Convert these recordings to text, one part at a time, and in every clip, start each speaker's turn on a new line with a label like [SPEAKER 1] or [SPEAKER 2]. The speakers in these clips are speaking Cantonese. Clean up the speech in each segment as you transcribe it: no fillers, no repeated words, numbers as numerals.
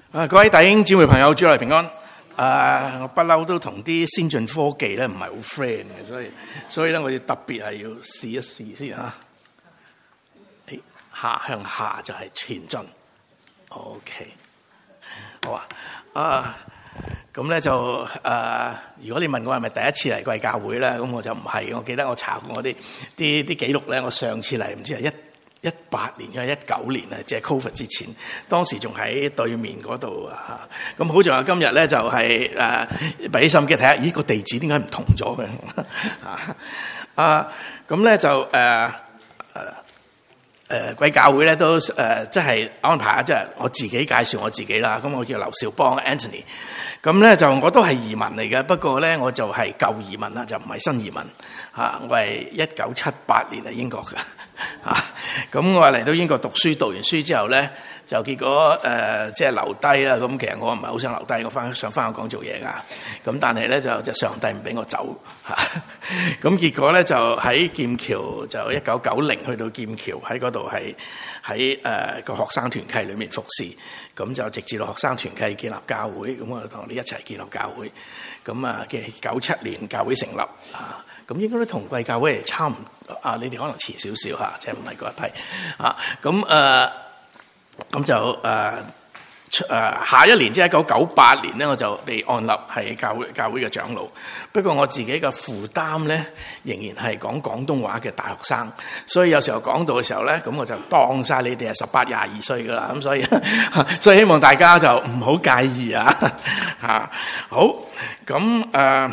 [SPEAKER 1] 各位弟兄姊妹朋友，主內平安。我不嬲都同啲先進科技咧唔係好 friend 嘅，所以咧我要特別係要試一試先嚇。下向下就係前進。OK， 好啊。咁咧就如果你問我係咪第一次嚟貴教會咧，咁我就唔係。我記得我查過我啲記錄咧，我上次嚟唔知係18年嘅19年啊，即係 Covid 之前，當時仲喺對面嗰度啊。咁好在今日咧就係俾心機睇下，咦個地址點解唔同咗嘅咁咧就貴教會咧都即係安排啊，即係我自己介紹我自己啦。咁我叫劉兆邦 Anthony。咁咧就我都係移民嚟嘅，不過咧我就係舊移民啦，就唔係新移民嚇。我係1978年嚟英國嘅嚇。咁我嚟到英國讀書，讀完書之後咧就結果即係留低啦。咁其實我唔係好想留低，我想翻香港做嘢噶。咁但係咧就上帝唔俾我走嚇。咁結果咧就喺劍橋，就1990去到劍橋喺嗰度喺個學生團契裏面服侍。咁就直至到學生團契建立教會，咁我同你一齊建立教會。咁嘅97年教會成立啊，咁應該都同貴教會係差唔多啊。你哋可能遲少少嚇，即係唔係嗰一批啊？咁就下一年即係1998年咧，我就被按立係教會嘅長老。不過我自己嘅負擔咧，仍然係講廣東話嘅大學生，所以有時候講到嘅時候咧，咁我就當晒你哋係18、22歲噶啦。咁所以希望大家就唔好介意啊。好，咁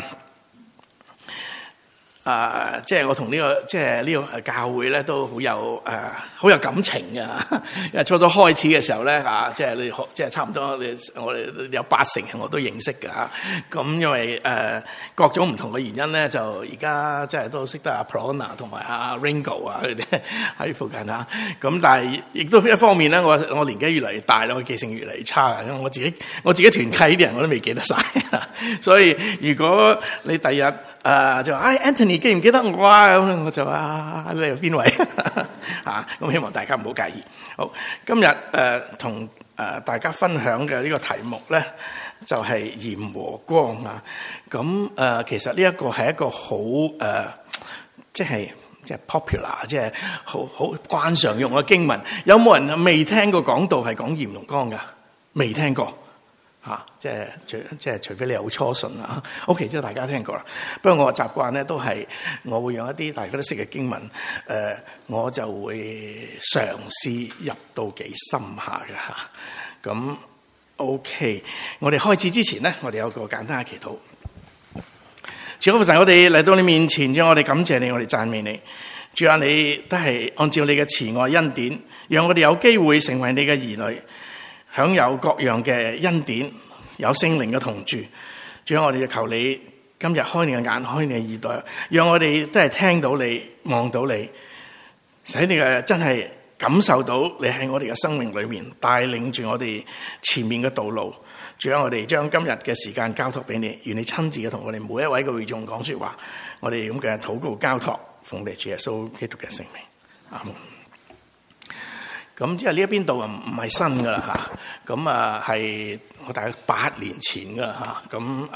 [SPEAKER 1] 即係我同呢個教會咧都好有感情嘅。因為初初開始嘅時候咧即係差唔多我哋有80係我都認識嘅嚇。咁因為各種唔同嘅原因咧，就而家即係都識得阿 Prona 同埋阿 Ringo 啊佢哋喺附近嚇。咁但係亦都一方面咧，我年紀越嚟越大啦，我記性越嚟越差。因為我自己團契啲人我都未記得晒。所以如果你第日就話Anthony 記唔記得我啊？咁我就話你係邊位咁希望大家唔好介意。好，今日同大家分享嘅呢個題目咧，就係鹽和光啊。咁其實呢一個係一個好即係 popular， 即係好慣常用嘅經文。有冇人未聽過講道係講鹽同光噶？未聽過。即係除非你好初信啦。OK， 即係大家聽過啦。不過我習慣咧都係我會用一啲大家都識嘅經文，我就會嘗試入到幾深下嘅嚇。咁 OK， 我哋開始之前咧，我哋有個簡單嘅祈禱。主啊，父神，我哋嚟到你面前，主，我哋感謝你，我哋讚美你。主啊，你都係按照你嘅慈愛恩典，讓我哋有機會成為你嘅兒女，享有各樣嘅恩典，有聖靈嘅同住。主啊，我哋就求你今日開你嘅眼，開你嘅耳朵，讓我哋都係聽到你，望到你，使你嘅真係感受到你喺我哋嘅生命裏面帶領住我哋前面嘅道路。主啊，我哋將今日嘅時間交託俾你，願你親自嘅同我哋每一位嘅會眾講說話。我哋咁嘅禱告交託，奉你主耶穌基督嘅聖名，阿門。咁即係呢一邊度唔係新噶啦嚇，咁係我大概8年前噶嚇，咁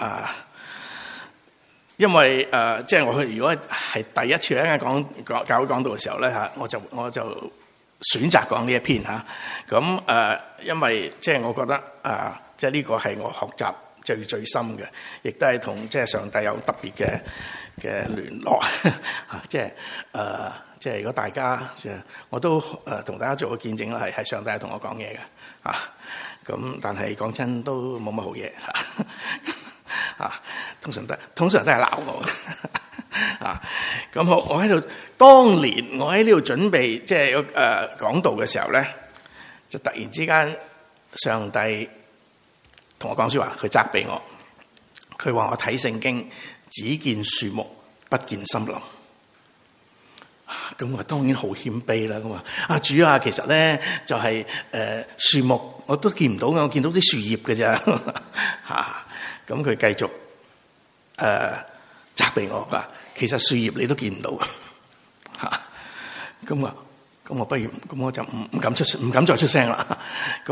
[SPEAKER 1] 因為即係我去如果係第一次喺講教會講道嘅時候咧嚇，我就選擇講呢一篇嚇，咁因為即係我覺得即係呢個係我學習最深嘅，亦都係同即係上帝有特別嘅聯絡即係如果大家，我都同大家做個見證啦，係上帝同我講嘢嘅咁但係講真都冇乜好嘢通常都係鬧我咁好，我喺度當年我喺呢度準備即係講道嘅時候咧，就突然之間上帝同我講說話，佢責備我，佢話我睇聖經只見樹木不見森林。咁我當然好謙卑啦。咁主啊，其實咧就係樹木我都見唔到嘅，我見到啲樹葉嘅咋咁佢繼續責備我㗎。其實樹葉你都見唔到咁我不如咁我就唔敢再出聲啦。咁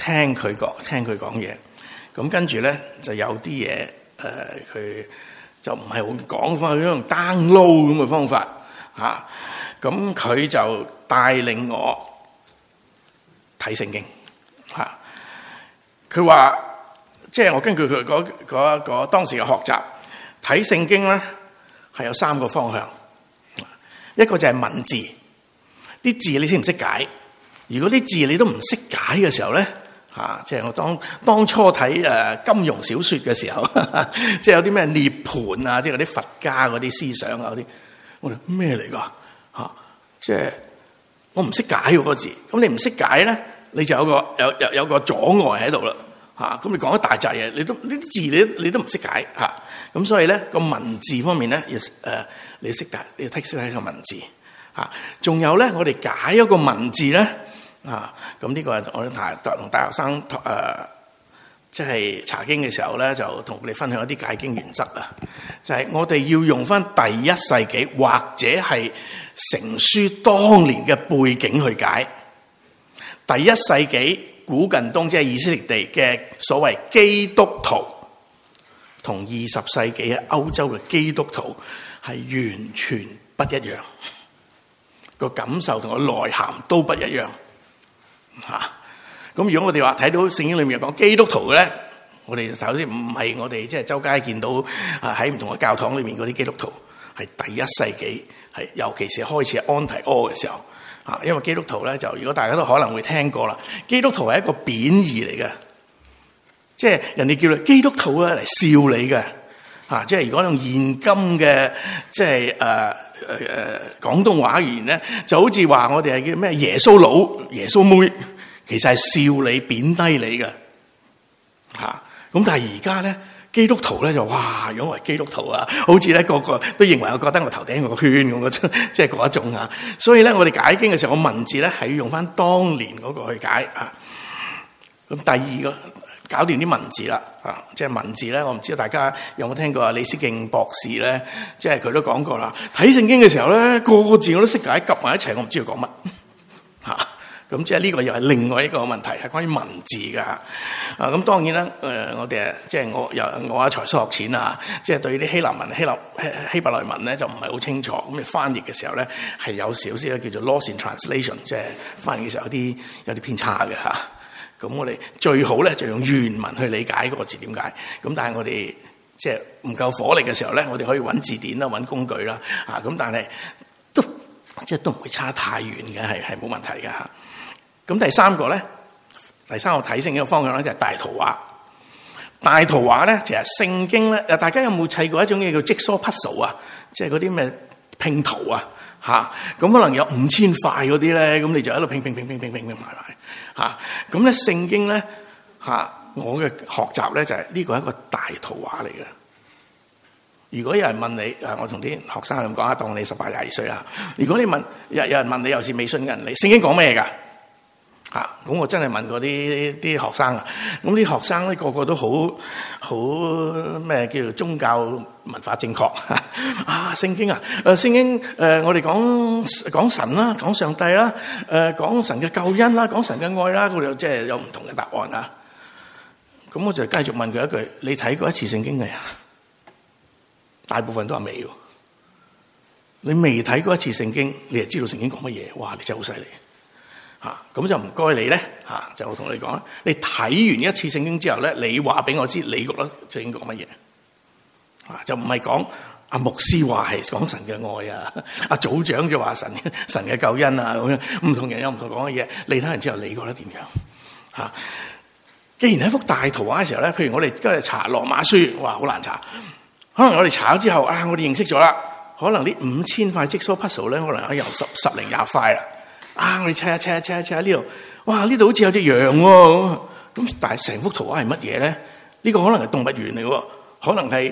[SPEAKER 1] 聽佢講嘢。咁跟住咧就有啲嘢佢就唔係好講翻，佢用 download 咁嘅方法嚇。咁佢就帶領我睇聖經嚇。佢話即係我根據佢嗰當時嘅學習睇聖經咧，係有3個方向。一個就係文字，啲字你識唔識解？如果啲字你都唔識解嘅時候咧，即係我當初睇金庸小說嘅時候，即係有啲咩涅槃啊，即係嗰啲佛家嗰啲思想啊嗰啲，我哋咩嚟噶？即係我唔識解嗰個字，咁你唔識解咧，你就有個阻礙喺度啦。咁你講一大扎嘢，呢啲字你都唔識解嚇。咁所以咧個文字方面咧，你要識解，你要識個文字嚇。仲有咧，我哋解一個文字咧咁呢個我同大學生即係查經嘅時候咧，就同佢哋分享一啲解經原則啊。就係我哋要用翻第1世紀或者係成書當年嘅背景去解。第1世紀古近東即係以色列地嘅所謂基督徒，同20世紀嘅歐洲嘅基督徒係完全不一樣，個感受同個內涵都不一樣嚇。咁如果我哋話睇到聖經裏面講基督徒嘅咧，我哋首先唔係我哋即係周街見到喺唔同嘅教堂裏面嗰啲基督徒，係第1世紀，係尤其是開始安提阿嘅時候。因為基督徒咧，就如果大家都可能會聽過啦，基督徒係一個貶義嚟嘅，即係人哋叫你基督徒啊嚟笑你嘅，即係如果用現今嘅即係廣東話而言咧，就好似話我哋係叫咩耶穌佬、耶穌妹，其實係笑你、貶低你嘅，咁但係而家咧。基督徒咧就哇，如果為基督徒啊，好似咧個個都認為我覺得我頭頂有個圈咁嘅，即係嗰一種啊。所以咧，我哋解經嘅時候，我文字咧係要用翻當年嗰個去解啊。咁第二個搞掂啲文字啦，即係文字咧，我唔知道大家有冇聽過李思敬博士咧，即係佢都講過啦。睇聖經嘅時候咧，個個字我都識解，夾埋一齊，我唔知道講乜嚇。咁即係呢個又係另外一個問題，係關於文字㗎。咁當然啦，我哋即係我才疏學淺啊，即係對啲希臘文、希伯來文咧就唔係好清楚。咁你翻譯嘅時候咧係有少少叫做 loss in translation， 即係翻譯嘅時候有啲偏差嘅嚇。咁我哋最好咧就用原文去理解嗰個字點解。咁但係我哋即係唔夠火力嘅時候咧，我哋可以揾字典啦、揾工具啦。咁但係都唔會差太遠嘅，係冇問題嘅嚇。咁第三個睇聖經嘅方向咧就係大圖畫。大圖畫咧，其實聖經咧，大家有冇砌過一種嘢叫 Jigsaw puzzle 啊？即係嗰啲咩拼圖啊？咁可能有5000塊嗰啲咧，咁你就喺度拼埋。咁咧聖經咧我嘅學習咧就係呢個係一個大圖畫嚟嘅。如果有人問你，我同啲學生咁講，當你18、22歲啦。如果你問有人問你，又是未信嘅人，你聖經講咩㗎？咁我真係問過啲學生啊，咁啲學生咧個個都好咩叫做宗教文化正確聖經聖經我哋講神啦，講上帝啦，講神嘅救恩啦，講神嘅愛啦，佢哋即係有唔同嘅答案啊。咁我就繼續問佢一句：你睇過一次聖經未啊？大部分都話未喎。你未睇過一次聖經，你就知道聖經講乜嘢？哇！你真係好犀利。咁就唔該你咧，就我同你講，你睇完一次聖經之後咧，你話俾我知，你覺得聖經講乜嘢？就唔係講阿牧師話係講神嘅愛啊，阿組長就話神嘅救恩啊，咁樣唔同人有唔同講嘅嘢，你睇完之後你覺得點樣？既然係一幅大圖畫嘅時候咧，譬如我哋今日查羅馬書，哇，好難查，可能我哋查咗之後我哋認識咗啦，可能呢5000塊 Jigsaw puzzle 咧，可能有10零20塊啦。我哋砌下呢度，哇！呢度好似有隻羊喎，咁但係成幅圖畫係乜嘢咧？呢個可能係動物園嚟喎，可能係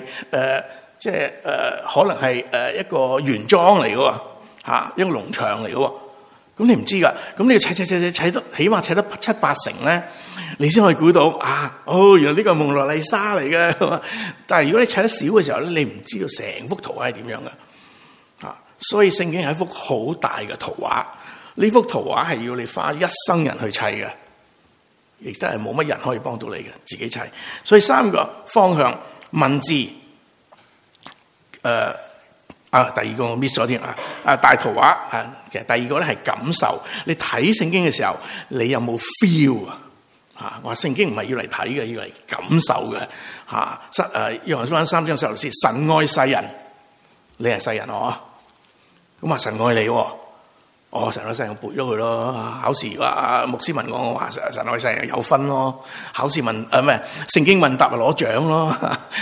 [SPEAKER 1] 可能係一個園莊嚟嘅喎，一個農場嚟嘅喎，咁你唔知㗎，咁你要砌得起碼砌得7、8成咧，你先可以估到原來呢個係蒙羅麗莎嚟嘅。但係如果你砌得少嘅時候咧，你唔知道成幅圖畫係點樣嘅，所以聖經係一幅好大嘅圖畫。呢幅圖畫係要你花一生人去砌嘅， 亦都係冇乜人可以幫到你嘅，自己砌。所以三個方向：文字，第二個我 miss 咗添大圖畫其實第二個咧係感受。你睇聖經嘅時候，你有冇 feel 啊？我話聖經唔係要嚟睇嘅，要嚟感受嘅約翰福音3章16節，神愛世人，你係世人咁話神愛你神愛世人，我背咗佢咯。考試牧師問我話神愛世人有分咯。考試問聖經問答咪攞獎咯。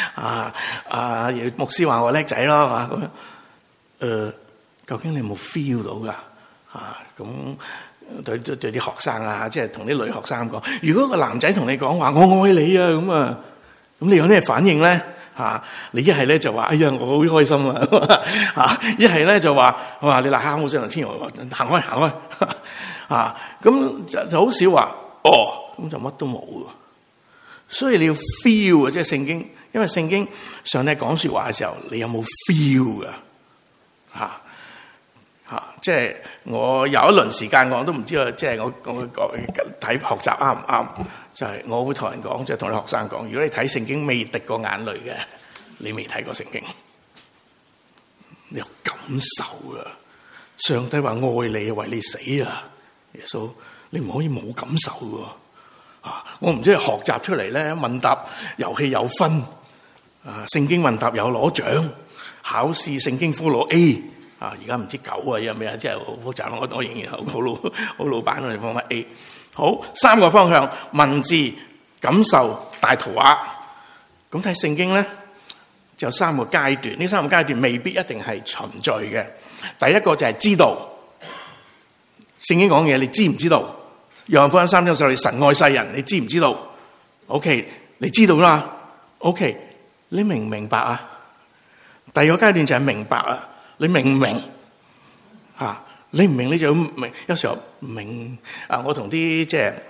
[SPEAKER 1] 牧師話我叻仔咯咁樣。究竟你有冇 feel 到噶？咁對啲學生即係同啲女學生講，如果個男仔同你講話我愛你咁你有咩反應咧？你一係咧就話哎呀我好開心一係咧就話你嗱喊好聲天行開咁就好少話咁就乜都冇。所以你要 feel 即係聖經，因為聖經上帝講說話嘅時候，你有冇 feel 噶？即係我有一輪時間我都唔知即係我睇學習啱唔啱？就係我會同人講，即係同啲學生講，如果你睇聖經未滴過眼淚嘅，你未睇過聖經。你有感受啊！上帝話愛你，為你死啊！耶穌，你唔可以冇感受噶。我唔知係學習出嚟咧，問答遊戲有分聖經問答有攞獎，考試聖經科攞 A。而家唔知9有咩即係好複雜。我仍然好老闆，我哋放翻 A。好，三個方向：文字、感受、大圖畫。咁睇聖經咧，就有三個階段。呢三個階段未必一定係循序嘅。第一個就係知道聖經講嘢，你知唔知道？約翰福音3章16節，神愛世人，你知唔知道 ？OK， 你知道啦。OK， 你明唔明白啊？第二個階段就係明白啊。你明唔明你唔明你就要明。有時候唔明我同啲即係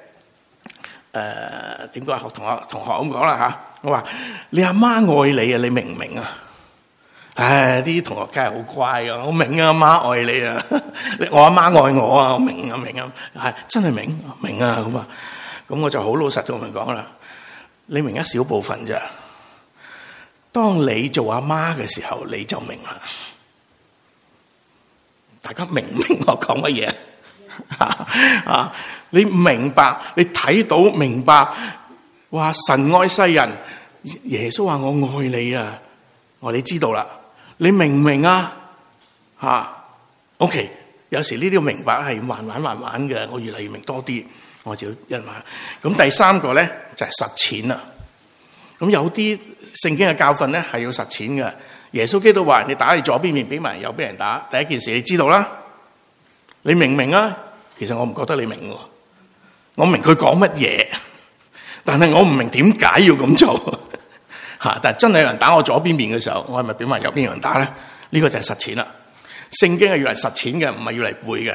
[SPEAKER 1] 點講同學咁講啦我話你阿媽愛你啊，你明唔明啊？啲同學梗係好乖噶，我明啊，阿媽愛你啊，我阿媽愛我啊，我明啊，係真係明啊咁我就好老實同佢講啦，你明一小部分咋。當你做阿媽嘅時候，你就明啦。大家明唔明我講乜嘢？你明白，你睇到明白，話神愛世人，耶穌話我愛你啊，你知道啦，你明唔明啊？OK， 有時呢啲明白係慢慢嘅，我越嚟越明多啲，我就一慢。咁第三個咧就係實踐啦。咁有啲聖經嘅教訓咧係要實踐嘅。耶穌基督話：你打你左邊面，俾埋右邊人打。第一件事你知道啦，你明唔明啊？其實我唔覺得你明，我明佢講乜嘢，但係我唔明點解要咁做但係真係有人打我左邊面嘅時候，我係咪俾埋右邊人打咧？呢個就係實踐啦。聖經係要嚟實踐嘅，唔係要嚟背嘅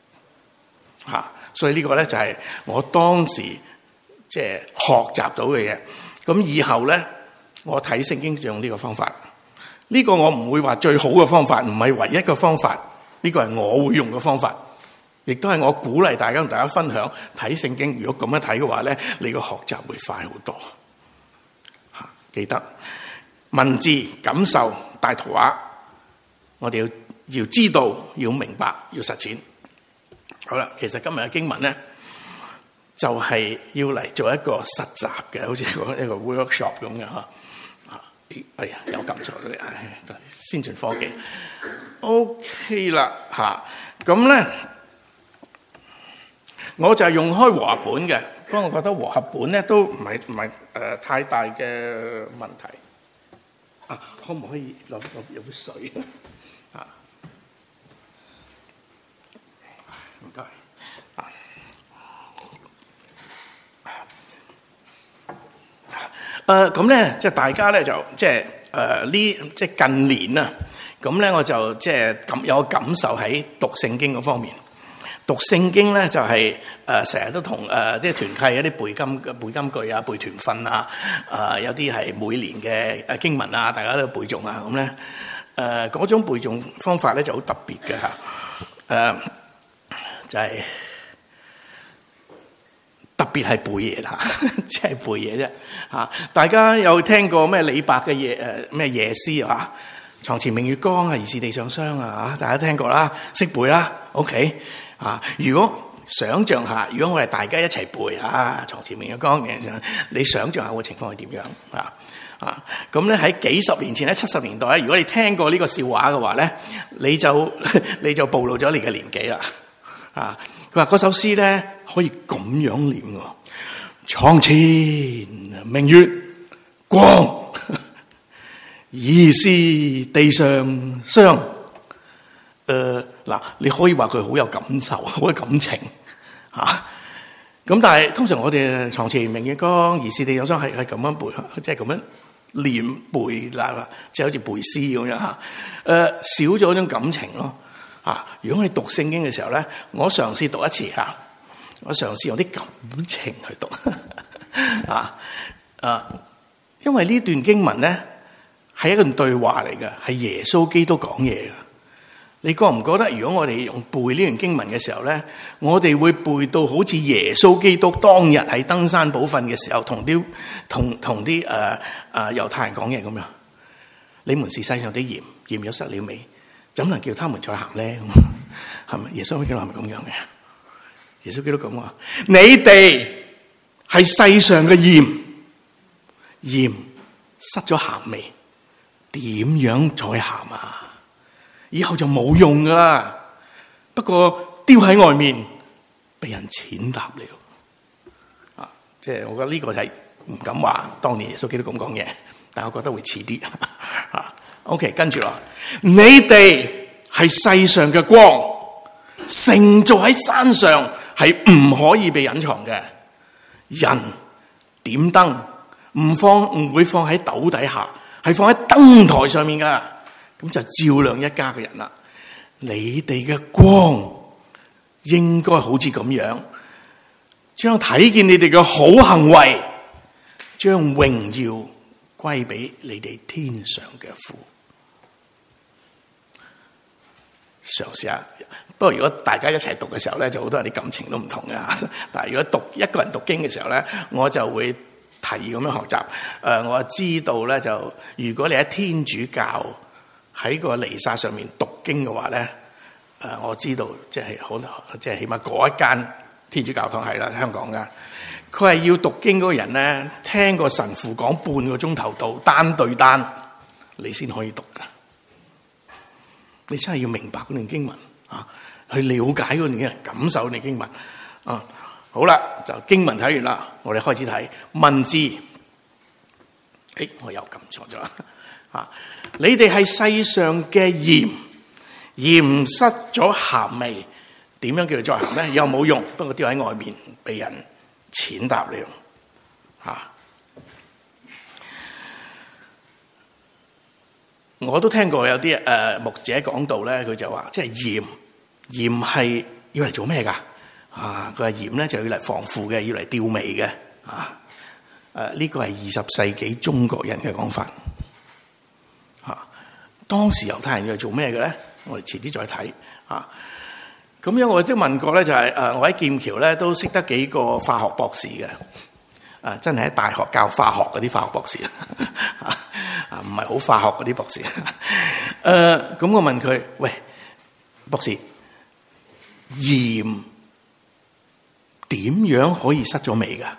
[SPEAKER 1] 所以呢個咧就係我當時即係學習到嘅嘢。咁以後咧，我睇聖經就用呢個方法。呢個我唔會話最好嘅方法，唔係唯一嘅方法。呢個係我會用嘅方法，亦都係我鼓勵大家同大家分享睇聖經。如果咁樣睇嘅話咧，你個學習會快好多。記得文字、感受、大圖畫，我哋要知道、要明白、要實踐。好啦，其實今日嘅經文咧，就係要嚟做一個實習嘅，好似一個 workshop 咁嘅哎呀，有感受嘅，先進科技。OK 啦，咁咧，我就係用開和合本嘅，不過我覺得和合本咧都唔係太大嘅問題。可唔可以攞杯水唔該。咁咧，即係大家咧就即係即係近年啊，咁咧我就即係咁有個感受喺讀聖經嗰方面。讀聖經咧就係成日都同即係團契一啲背金句啊、背團訓啊，有啲係每年嘅經文啊，大家都背誦啊，咁咧嗰種背誦方法咧就好特別嘅嚇，就係特別係背嘢啦，即係背嘢啫嚇。大家有聽過咩李白嘅咩夜詩啊？床前明月光啊，疑是地上霜啊！大家聽過啦，識背啦。OK 啊，如果想像下，如果我哋大家一齊背啊，床前明月光，你想像下個情況係點樣啊？咁咧喺幾十年前咧，70年代咧，如果你聽過呢個笑話嘅話咧，你就暴露咗你嘅年紀啦。佢話嗰首詩咧可以咁樣念喎：床前明月光，疑是地上霜。嗱，你可以話佢好有感受，好有感情嚇。咁但係通常我哋床前明月光，疑是地上霜係咁樣背，即係咁樣念背啦，即係好似背詩咁樣嚇。少咗嗰種感情咯。如果我哋讀聖經嘅時候咧，我嘗試讀一次嚇，我嘗試用啲感情去讀因為呢段經文咧係一段對話嚟嘅，係耶穌基督講嘢嘅。你覺唔覺得如果我哋用背呢段經文嘅時候咧，我哋會背到好似耶穌基督當日喺登山寶訓嘅時候同啲猶太人講嘢咁樣？你們是世上的鹽，鹽若失了味，怎能叫他們再行咧？係咪耶穌基督係咪咁樣嘅？耶穌基督咁話：你哋係世上嘅鹽，鹽失咗鹹味，點樣再鹹啊？以後就冇用噶啦。不過丟喺外面，被人踐踏了。即係我覺得呢個係唔敢話當年耶穌基督咁講嘢，但我覺得會似啲。OK， 跟住咯，你哋係世上嘅光，城造喺山上係唔可以被隱藏嘅。人點燈唔會放喺斗底下，係放喺燈台上面噶。咁就照亮一家嘅人啦。你哋嘅光應該好似咁樣，將睇見你哋嘅好行為，將榮耀歸俾你哋天上嘅父。嘗試下，不過如果大家一齊讀嘅時候咧，就好多人啲感情都唔同嘅。但係如果一個人讀經嘅時候咧，我就會提議咁樣學習。我知道咧，就如果你喺天主教喺個彌撒上面讀經嘅話咧，我知道即係好，即係起碼嗰一間天主教堂係啦，香港噶，佢係要讀經嗰個人咧，聽個神父講半個鐘頭到單對單，你先可以讀噶。你真係要明白嗰段經文去了解嗰段經文，感受嗰段經文好啦，就經文睇完啦，我哋開始睇文字。我又撳錯咗啦。你哋係世上嘅鹽，鹽失咗鹹味，點樣叫做再鹹咧？又冇用，不過丟喺外面，被人踐踏了。我都聽過有啲牧者講道咧，佢就話，即係鹽係要嚟做咩噶？佢話鹽咧就要嚟防腐嘅，要嚟吊味嘅。呢個係20世紀中國人嘅講法。當時猶太人要嚟做咩嘅咧？我哋遲啲再睇。咁樣我都問過咧，就係我喺劍橋咧都識得幾個化學博士嘅。真係喺大學教化學嗰啲化學博士，唔係好化學嗰啲博士。咁我問佢：喂，博士，鹽點樣可以失咗味噶？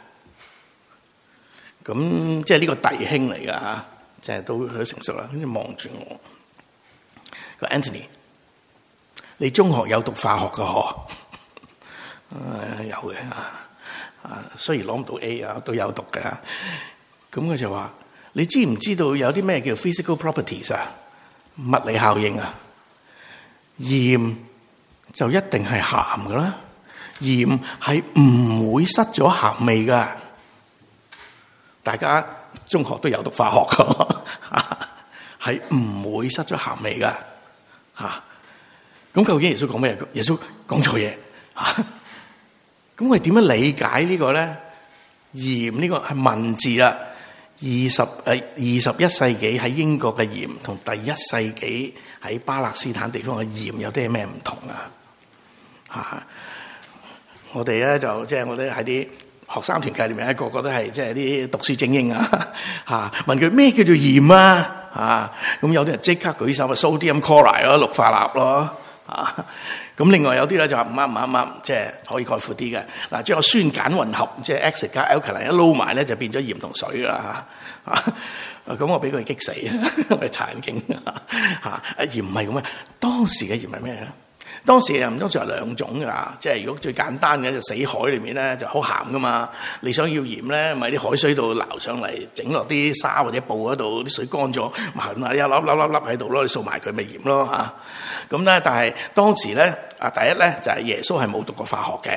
[SPEAKER 1] 咁即係呢個弟兄嚟噶吓，即係都好成熟啦。跟住望住我，個 Anthony， 你中學有讀化學噶嗬？有嘅。雖然攞唔到 A 都有讀嘅。咁佢就話：你知唔知道有啲咩叫 physical properties 物理效應啊？鹽就一定係鹹噶啦，鹽係唔會失咗鹹味噶。大家中學都有讀化學噶，係唔會失咗鹹味噶。咁究竟耶穌講咩？耶穌講錯嘢。咁我哋點樣理解呢個咧？鹽呢個係文字啦。21世紀喺英國嘅鹽同第1世紀喺巴勒斯坦地方嘅鹽有啲咩唔同啊？我哋咧就即係我哋喺啲學生團契裏面，個個都係即係啲讀書精英啊！問佢咩叫做鹽啊？咁有啲人即刻舉手啊 ，sodium chloride 咯，氯化鈉咯咁另外有啲咧就話唔啱，即係可以概括啲嘅嗱，將個酸鹼混合，即係 acid 加 alkaline 一撈埋咧，就變咗鹽同水啦咁我俾佢激死我哋查緊經鹽唔係咁嘅，當時嘅鹽係咩咧？當時唔通就係兩種㗎，即係如果最簡單嘅就死海裏面咧就好鹹噶嘛，你想要鹽咧，咪啲海水度撈上嚟，整落啲沙或者布嗰度，啲水乾咗，埋一粒喺度咯，你掃埋佢咪鹽咯咁咧，但係當時咧第一咧就係耶穌係冇讀過化學嘅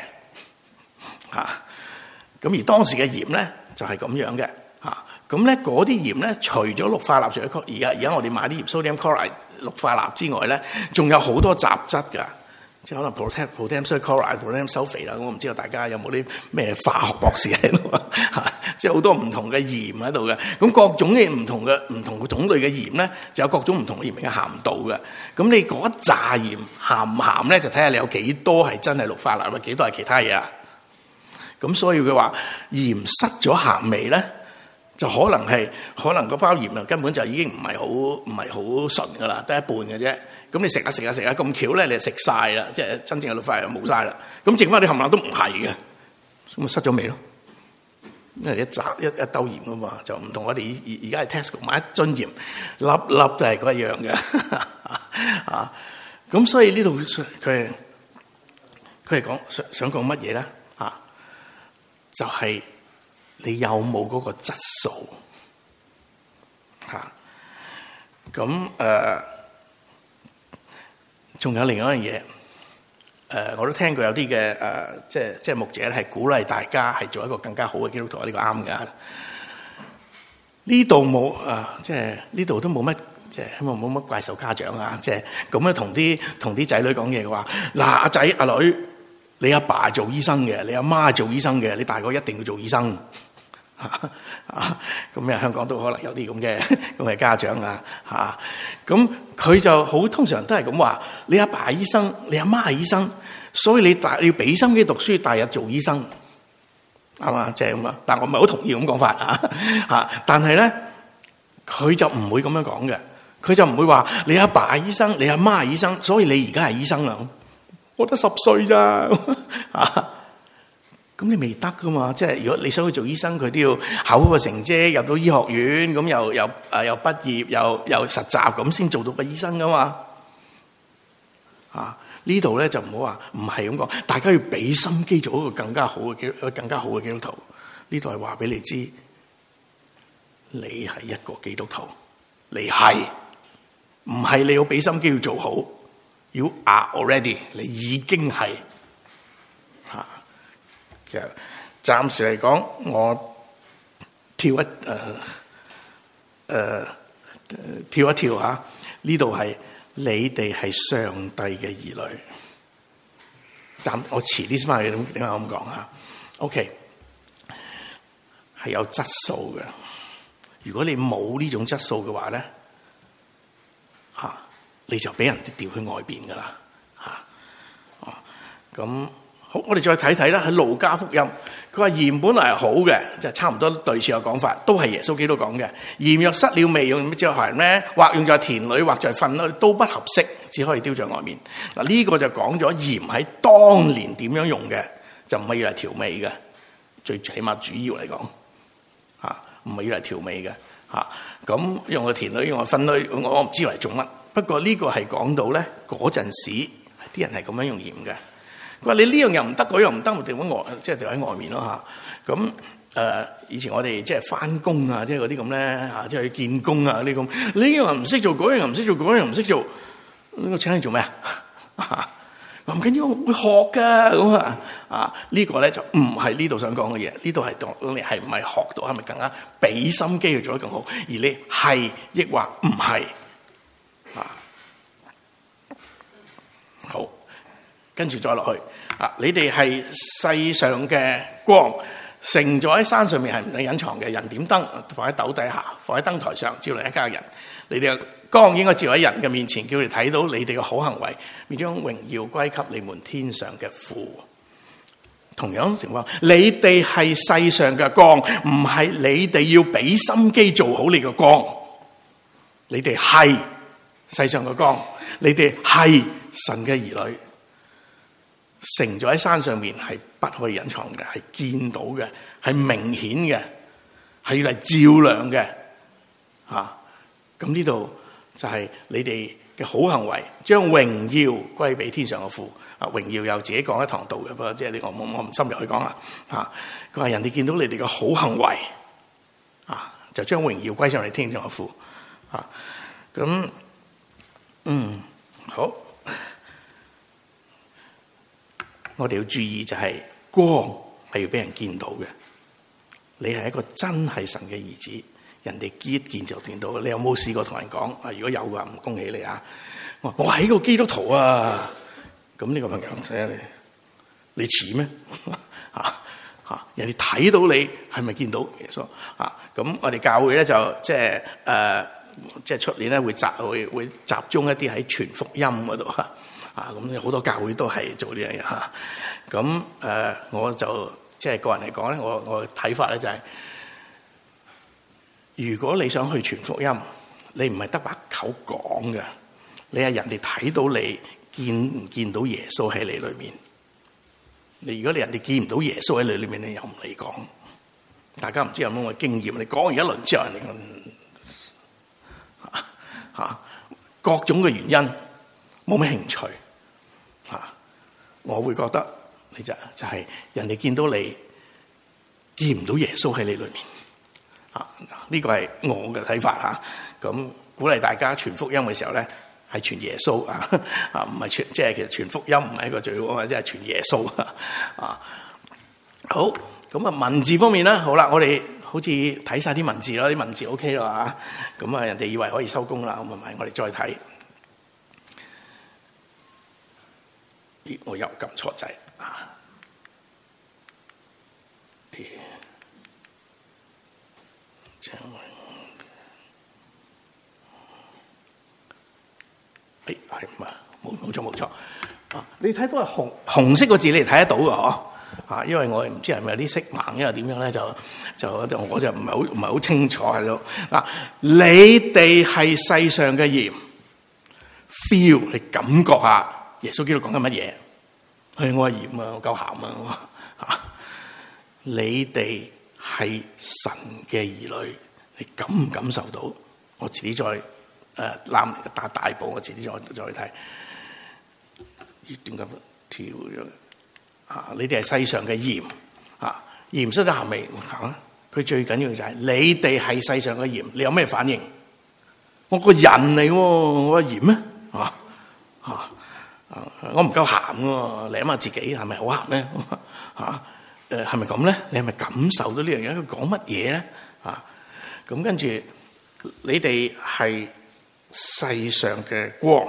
[SPEAKER 1] 咁而當時嘅鹽咧就係咁樣嘅咁咧嗰啲鹽咧，除咗氯化鈉除咗而家我哋買啲鹽 sodium chloride 氯化鈉之外咧，仲有好多雜質㗎，即係可能 potassium chloride、potassium sulfate 啦。咁我唔知道大家有冇啲咩化學博士喺度即係好多唔同嘅鹽喺度嘅。咁各種嘅唔同嘅種類嘅鹽咧，就有各種唔同嘅鹽嘅鹹度嘅。咁你嗰一紮鹽鹹唔鹹咧，就睇下你有幾多係真係氯化鈉，幾多係其他嘢啊。咁所以佢話鹽失咗鹹味咧，就可能嗰包鹽啊根本就已經唔係好純噶啦，得一半嘅啫。咁你食下咁巧咧，你就食晒啦，即係真正嘅氯化鈉冇晒啦。咁剩翻你冚唪唥都唔係嘅，咁咪失咗味咯。因為一兜鹽啊嘛，就唔同我哋而家係 Tesco 買一樽鹽，粒粒都係嗰一樣嘅咁所以呢度佢係講想講乜嘢咧？就係你有冇嗰個質素咁仲有另外一樣嘢我都聽過有啲嘅即係牧者係鼓勵大家係做一個更加好嘅基督徒，呢個啱㗎。呢度冇即係呢度都冇乜，即係希望冇乜怪獸家長即係咁樣同啲仔女講嘢嘅話，嗱阿仔阿女，你阿爸做醫生嘅，你阿媽做醫生嘅，你大個一定要做醫生咁香港都可能有啲咁嘅家長咁佢就好通常都係咁話，你阿爸係醫生，你阿媽係醫生，所以你要俾心機讀書，第日做醫生係嘛？即係咁啊！但我唔係好同意咁講法但係咧佢就唔會咁樣講嘅，佢就唔會話你阿爸係醫生，你阿媽係醫生，所以你而家係醫生啦。我得10歲咋咁你未得噶嘛？即係如果你想去做醫生，佢都要考個成績，入到醫學院，咁又畢業，又實習，咁先做到個醫生噶嘛？呢度咧就唔好話唔係咁講，大家要俾心機做一個更加好嘅基督徒。呢度係話俾你知，你係一個基督徒，你係唔係你要俾心機要做好？You are already， 你已經係其實暫時嚟講，我跳一跳呢度係你哋係上帝嘅兒女。我遲啲先翻去點解咁講？OK， 係有質素嘅。如果你冇呢種質素嘅話咧，你就俾人哋調去外邊噶啦咁好，我哋再睇睇啦。喺路加福音，佢話鹽本來係好嘅，就差唔多類似嘅講法，都係耶穌基督講嘅。鹽若失了味，用咩之後係咩？或用在田裏，或在糞裏，都不合適，只可以丟在外面。嗱，呢個就講咗鹽喺當年點樣用嘅，就唔係要嚟調味嘅。最起碼主要嚟講唔係要嚟調味嘅咁用喺田裏，用喺糞裏，我唔知嚟做乜。不過呢個係講到咧，嗰陣時啲人係咁樣用鹽嘅。佢話你呢樣又唔得，嗰樣唔得，咪掉喺外，即係掉喺外面咯咁以前我哋即係翻工即係嗰啲咁咧即係去見工呢啲咁，呢樣又唔識做，嗰樣又唔識做，嗰樣又唔識做，我請你做咩唔緊要，我會學噶咁呢個咧就唔係呢度想講嘅嘢。呢度係當你係唔係學到，係咪更加俾心機去做得更好？而你係抑或唔係好，跟住再落去你哋係世上嘅光，城在喺山上面係唔使隱藏嘅。人點燈，放喺斗底下，放喺燈台上，照亮一家人。你哋嘅光應該照喺人嘅面前，叫佢哋睇到你哋嘅好行為，並將榮耀歸給你們天上嘅父。 同樣情況，你哋係世上嘅光，唔係你哋要俾心機做好你嘅光。你哋係世上嘅光，你哋係神嘅兒女。城咗喺山上面係不可以隱藏嘅，係見到嘅，係明顯嘅，係要嚟照亮嘅。咁呢度就係你哋嘅好行為，將榮耀歸俾天上嘅父。榮耀又自己講一堂道嘅，不過即係呢個我唔深入去講啦。佢話人哋見到你哋嘅好行為，就將榮耀歸上嚟天上嘅父。咁好，我哋要注意就係光係要俾人見到嘅。你係一個真係神嘅兒子，人哋一見就見到。你有冇試過同人講？如果有嘅話，唔恭喜你啊！我係個基督徒啊！咁呢個朋友睇下你似咩？人哋睇到你係咪見到耶穌？咁我哋教會咧就即係出年咧會集中一啲喺傳福音嗰度咁好多教會都係做呢樣嘢咁我就即係個人嚟講咧，我睇法咧就係，如果你想去傳福音，你唔係得把口講嘅，你係人哋睇到你。見唔見到耶穌喺你裏面？如果你人哋見唔到耶穌喺你裏面，你又唔嚟講。大家唔知有冇個經驗？你講完一輪之後，人哋各種嘅原因冇咩興趣我會覺得你就係人哋見到你見唔到耶穌喺你裏面呢個係我嘅睇法咁鼓勵大家傳福音嘅時候咧。係傳耶穌唔係傳，即係其實傳福音唔係一個最好，即係傳耶穌好，咁文字方面啦，好啦，我哋好似睇晒啲文字啦，啲文字 OK 啦咁人哋以為可以收工啦，咁咪我哋再睇。咦，我又撳錯掣係冇錯你睇到係紅色個字，你睇得到嘅因為我唔知係咪有啲色盲，因為點樣咧我就唔係好清楚喺度你哋係世上嘅鹽 ，feel 你感覺下耶穌基督講緊乜嘢？我係鹽我夠鹹你哋係神嘅兒女，你感唔感受到？我自己再大步，我自己再睇。點解跳咗？你哋係世上嘅鹽，鹽失咗鹹味。佢最緊要就係你哋係世上嘅鹽，你有咩反應？我個人嚟，我係鹽咩？我唔夠鹹喎，你諗下自己係咪好鹹咧？係咪咁咧？你係咪感受到呢樣嘢？佢講乜嘢咧？咁跟住你哋係世上嘅光。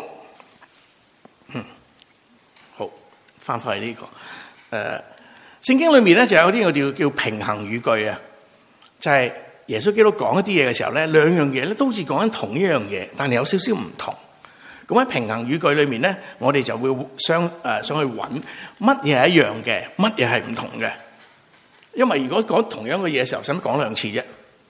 [SPEAKER 1] 好，翻返去呢個聖經裏面咧就有啲我哋叫平衡語句啊，就係耶穌基督講一啲嘢嘅時候咧，兩樣嘢咧都好似講緊同一樣嘢，但係有少少唔同。咁喺平衡語句裏面咧，我哋就會想去揾乜嘢係一樣嘅，乜嘢係唔同嘅。因為如果講同樣嘅嘢嘅時候，使乜講兩次啫？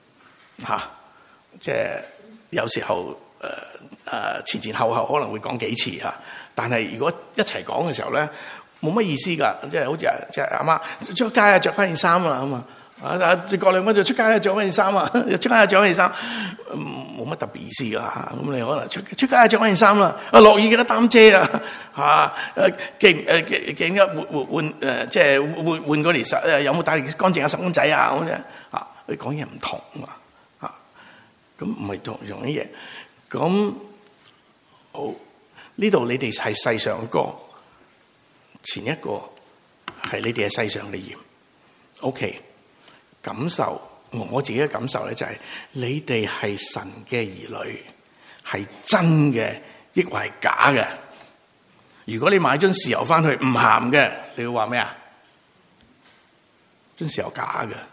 [SPEAKER 1] 即係有時候前前後後可能會講幾次嚇。但係如果一齊講嘅時候咧，冇乜意思㗎。即係好似即係阿媽出街啊，着翻件衫啊咁啊。過兩個就出街啊，着翻件衫啊，出街啊，着翻件衫，冇乜特別意思㗎嚇。咁你可能出街啊，着翻件衫啦。落雨記得擔遮啊記得換即係換嗰條有冇帶乾淨嘅手巾仔啊咁啫。你講嘢唔同咁唔係同樣嘅嘢。咁好。呢度你哋係世上嘅光，前一個係你哋係世上嘅鹽。OK， 感受我自己嘅感受咧就係你哋係神嘅兒女，係真嘅，抑或係假嘅？如果你買樽豉油翻去唔鹹嘅，你會話咩啊？樽豉油假嘅，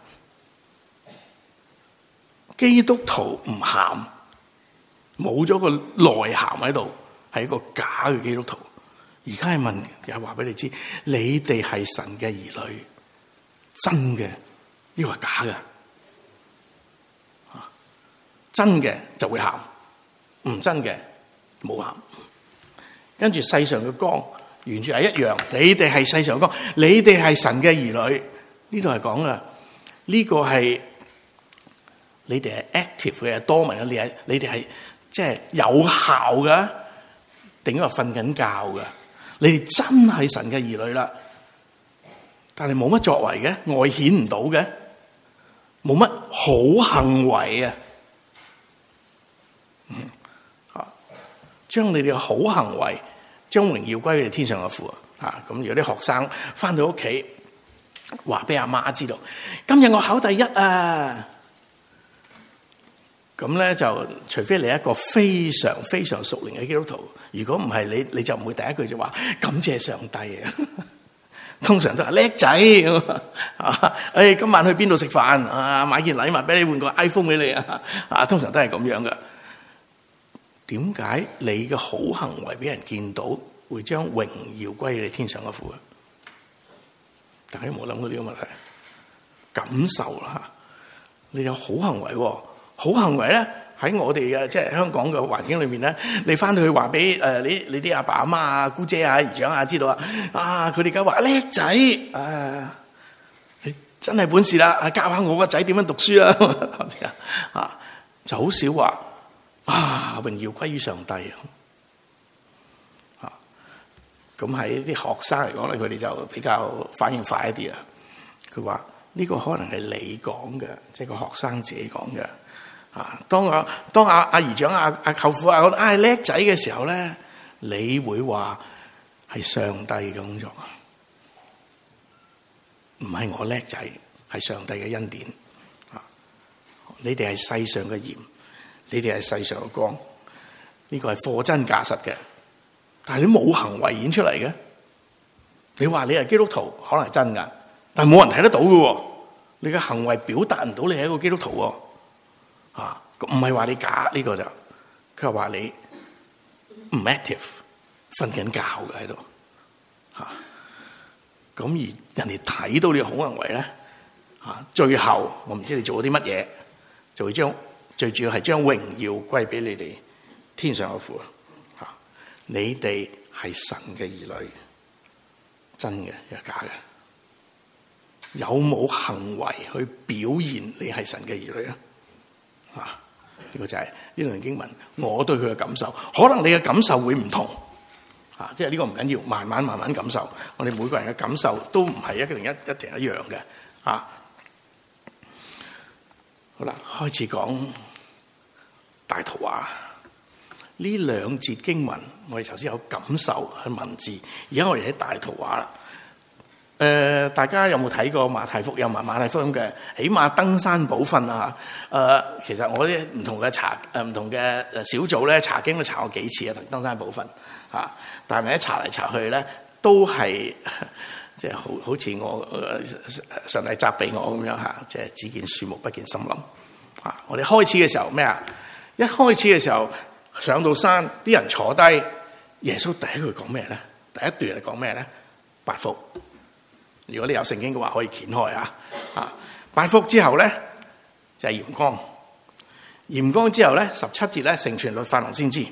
[SPEAKER 1] 基督徒唔鹹，冇咗個內涵喺度。係一個假嘅基督徒，而家係問，又話俾你知，你哋係神嘅兒女， 真嘅，呢個係假嘅。真嘅就會喊，唔真嘅冇喊。跟住世上嘅光完全係一樣，你哋係世上嘅光，你哋係神嘅兒女。呢度係講噶，呢個係你哋係 active 嘅，多民嘅，你哋係即係有效噶，定係瞓緊覺噶？你哋真係神嘅兒女啦，但係冇乜作為嘅，外顯唔到嘅，冇乜好行為啊！將你哋嘅好行為，將榮耀歸佢哋天上嘅父啊！咁如果啲學生翻到屋企，話俾阿媽知道，今日我考第一啊！咁咧就除非你係一個非常非常屬靈嘅基督徒，如果唔係你就唔會第一句就話感謝上帝啊！通常都係叻仔啊！今晚去邊度食飯啊？買件禮物俾你，換個 iPhone 俾你啊！通常都係咁樣嘅。點解你嘅好行為俾人見到，會將榮耀歸你天上嘅父啊？大家有冇諗過呢個問題？感受啦，你有好行為，好行為咧喺我哋嘅即係香港嘅環境裏面咧，你翻到去話俾你啲阿爸阿媽啊、姑姐啊、姨丈啊知道啊，佢哋梗係話叻仔啊，你真係本事啦，教下我個仔點樣讀書啦啊，就好少話。榮耀歸於上帝啊！咁喺啲學生嚟講咧，佢哋就比較反應快一啲啊。佢話呢個可能係你講嘅，即係個學生自己講嘅啊。當阿姨長阿舅父覺得叻仔嘅時候咧，你會話係上帝嘅工作，唔係我叻仔，係上帝嘅恩典啊！你哋係世上嘅鹽。你哋係世上嘅光，呢個係貨真價實嘅，但係你冇行為演出嚟嘅。你話你係基督徒，可能係真噶，但係冇人睇得到嘅。你嘅行為表達唔到你係一個基督徒啊，唔係話你假呢個就，佢係話你唔 active， 瞓緊覺嘅喺度吓。咁而人哋睇到你嘅好行為咧，最後我唔知你做咗啲乜嘢，就會最主要係將榮耀歸俾你哋天上嘅父啊！你哋係神嘅兒女，真嘅又假嘅？有冇行為去表現你係神嘅兒女啊？呢個就係呢段經文我對佢嘅感受。可能你嘅感受會唔同啊，即係呢個唔緊要，慢慢感受。我哋每個人嘅感受都唔係一定一樣嘅啊。好啦，開始講大圖畫。呢兩節經文，我哋頭先有感受係文字，而家我哋喺大圖畫啦。大家有冇睇過馬太福音啊？馬太福音嘅起碼登山寶訓啊。其實我啲唔同嘅唔同嘅小組咧查經都查過幾次啊，登山寶訓嚇。但係一查嚟查去咧，都係即係好似我上帝責備我咁樣嚇，即係只見樹木不見森林嚇。我哋開始嘅時候咩啊？一開始嘅時候上到山，啲人坐低，耶穌第一句講咩咧？第一段係講咩咧？八福。如果你有聖經嘅話，可以掀開啊！八福之後咧就係鹽光，鹽光之後咧17節咧成全律法同先知。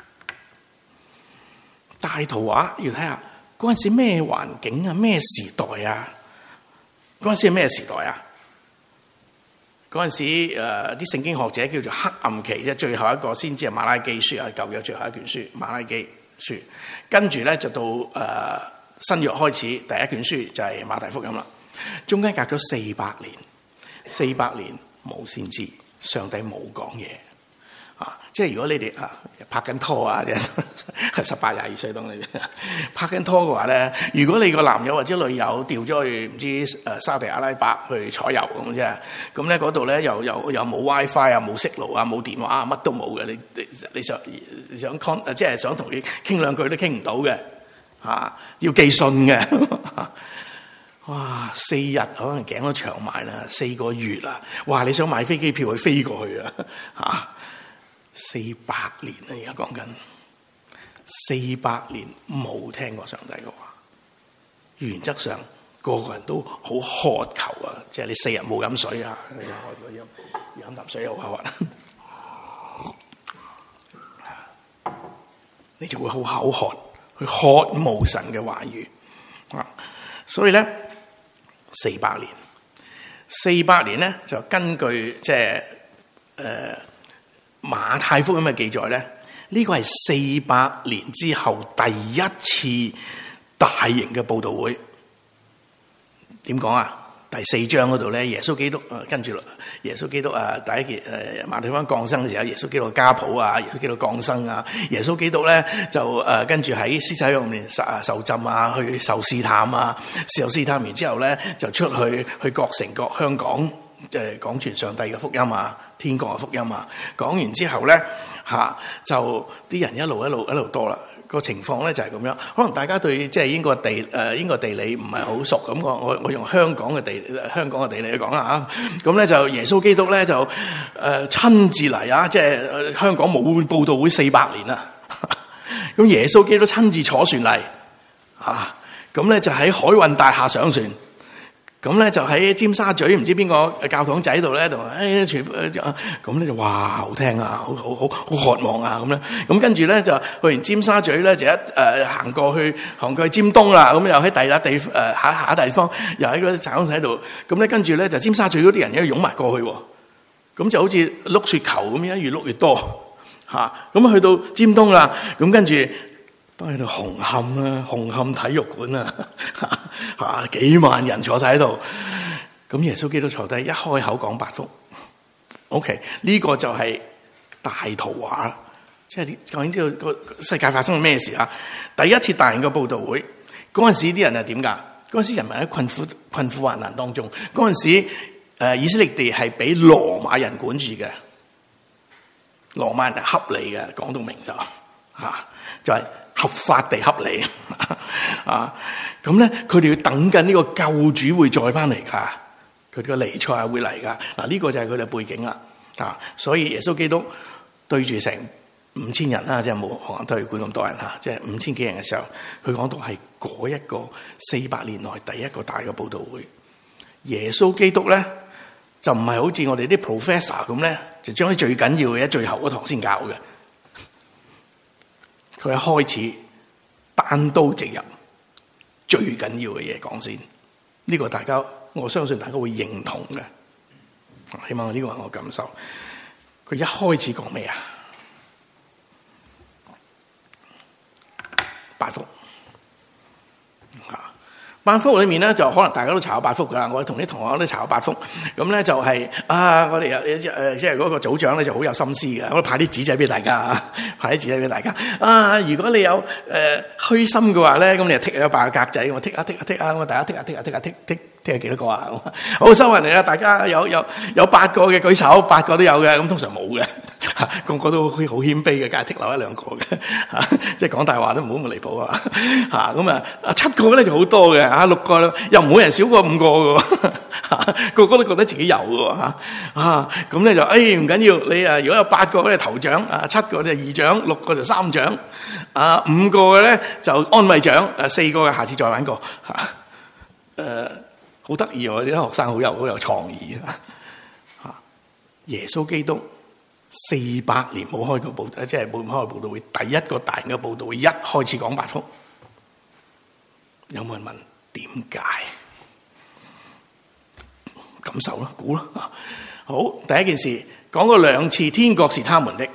[SPEAKER 1] 大圖畫要睇下嗰陣時咩環境啊，咩時代啊？嗰陣時係咩時代啊？嗰陣時啲聖經學者叫做黑暗期，即係最後一個先知係馬拉基書啊，舊約最後一卷書馬拉基書，跟住咧就到新約開始第一卷書就係馬太福音啦。中間隔咗400年，400年冇先知，上帝冇講嘢啊！即係如果你哋拍緊拖啊，即係18、22歲當你拍緊拖嘅話咧，如果你個男友或者女友調咗去唔知沙地阿拉伯去採油咁啫，咁咧嗰度咧又冇 WiFi 啊，冇息路啊，冇電話啊，乜都冇嘅。你想即係想同佢傾兩句都傾唔到嘅。要寄信嘅，哇！4日可能頸都長埋啦，4個月啦，哇！你想買飛機票去飛過去啊？400年啦，而家講緊400年冇聽過上帝嘅話，原則上嗰個個人都好渴求啊！即係你4日冇飲水啊，飲啖水又好啊，你就會好口渴，去渴慕神嘅話語啊！所以咧400年咧就根據即係馬太福音嘅記載咧，呢個係400年之後第一次大型嘅佈道會。點講啊？第4章嗰度咧，耶穌基督跟住耶穌基督第一件馬太福音降生嘅時候，耶穌基督家譜啊，耶穌基督降生啊，耶穌基督咧就跟住喺施洗約翰受浸啊，去受試探啊，受試探完之後咧就出去各城各鄉講，即係講傳上帝嘅福音啊，天國嘅福音啊。講完之後咧就啲人一路多啦。個情況咧就係咁樣，可能大家對即係英國地理唔係好熟，咁我用香港嘅地理去講啦嚇。咁咧就耶穌基督咧就親自嚟啊！即係香港冇佈道會400年啦。咁耶穌基督親自坐船嚟啊！咁咧就喺海運大廈上船。咁咧就喺尖沙咀唔知邊個教堂仔度咧，就咁咧就哇好聽啊，好渴望啊咁咧。咁跟住咧就去完尖沙咀咧，就行過去尖東啦。咁又喺第二下一地方，又喺嗰啲教堂仔度。咁咧跟住咧就尖沙咀嗰啲人一湧埋過去，咁就好似碌雪球咁樣，越碌越多嚇。咁去到尖東啦，咁跟住都喺度紅磡體育館啊，幾萬人坐晒喺度。咁耶穌基督坐低，一開口講8福。OK， 呢個就係大圖畫，即係究竟知道個世界發生咗咩事啊？第一次大型嘅佈道會，嗰陣時啲人係點㗎？嗰陣時人民喺困苦患難當中。嗰陣時以色列地係俾羅馬人管住嘅，羅馬人係恰你嘅，講到明就係合法地恰你啊！咁咧，佢哋要等緊呢個救主會再翻嚟噶，佢個彌賽亞會嚟噶。嗱，呢個就係佢哋背景啦啊！所以耶穌基督對住成5000人啦，即係冇可能體育館咁多人嚇，即係5000幾人嘅時候，佢講到係嗰一個400年內第一個大嘅佈道會。耶穌基督咧就唔係好似我哋啲 professor 咁咧，就將啲最緊要嘅喺最後嗰堂先教嘅。佢一開始單刀直入，最緊要嘅嘢講先，呢個我相信大家會認同嘅。希望呢個係我感受。佢一開始講咩啊？8福8福裏面咧，就可能大家都查過8福噶啦。我同啲同學都查過8福。咁咧就係我哋即係嗰個組長咧就好有心思嘅。我派啲紙仔俾大家，如果你有虛心嘅話咧，咁你就剔咗8個格仔，我剔啊，我大家剔係幾多個啊？好，收埋嚟啦！大家有8個嘅舉手，8個都有嘅。咁通常冇嘅，個個都好謙卑嘅，梗係剔漏1、2個嘅。即係講大話都唔好咁離譜啊！咁啊7個咧就好多嘅，6個又唔會人少過5個嘅，個個都覺得自己有嘅咁咧就唔緊要，你如果有8個咧頭獎，7個就2獎，6個就3獎，5個嘅咧就安慰獎，4個嘅下次再玩過好得意喎！啲學生好有創意耶穌基督400年冇開過即係冇開過佈道會，第一個大型嘅佈道會一開始講8福，有冇人問點解？感受啦，估啦好，第一件事講過2次，天國是他們的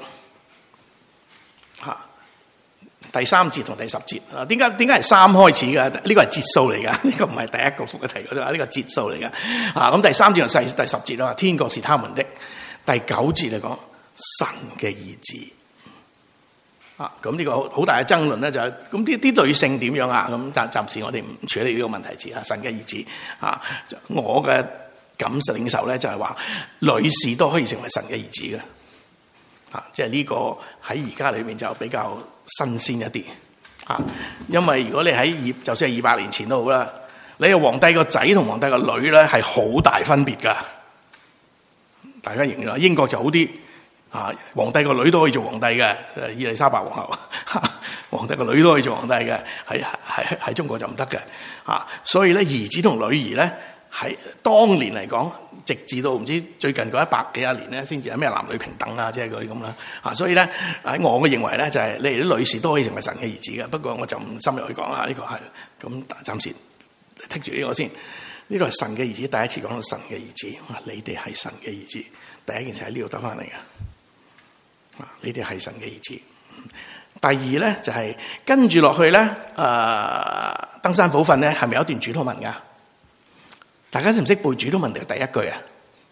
[SPEAKER 1] 第3節同第10節啊？點解係3開始嘅？呢個係節數嚟噶，呢個唔係第一個福嘅題嗰度啊，呢個節數嚟噶咁第3節同第10節啊，天國是他們的。第9節嚟講神嘅兒子咁呢個好大嘅爭論咧，就係咁啲女性點樣啊？咁暫時我哋唔處理呢個問題住神嘅兒子我嘅感受領受咧就係話女士都可以成為神嘅兒子嘅。即係呢個喺而家裏面就比較新鮮一啲因為如果你就算係200年前都好啦，你係皇帝個仔同皇帝個女咧係好大分別噶。大家認啦，英國就好啲皇帝個女都可以做皇帝嘅，伊麗莎白皇后，皇帝個女都可以做皇帝嘅， 喺中國就唔得嘅嚇。所以咧，兒子同女兒咧喺當年嚟講，直至到唔知最近嗰100幾廿年咧，先至有咩男女平等啊，即係嗰啲咁啦嚇。所以咧喺我嘅認為咧，就係你哋啲女士都可以成為神嘅兒子嘅。不過我就唔深入去講啦，呢個係咁暫時剔住呢個先。呢個係神嘅兒子，第一次講到神嘅兒子，你哋係神嘅兒子，第一件事喺呢度得翻嚟嘅。你哋係神嘅兒子。第二咧就係跟住落去咧，登山寶訓咧係咪有一段主禱文噶？大家識唔識背主禱文嘅第一句啊？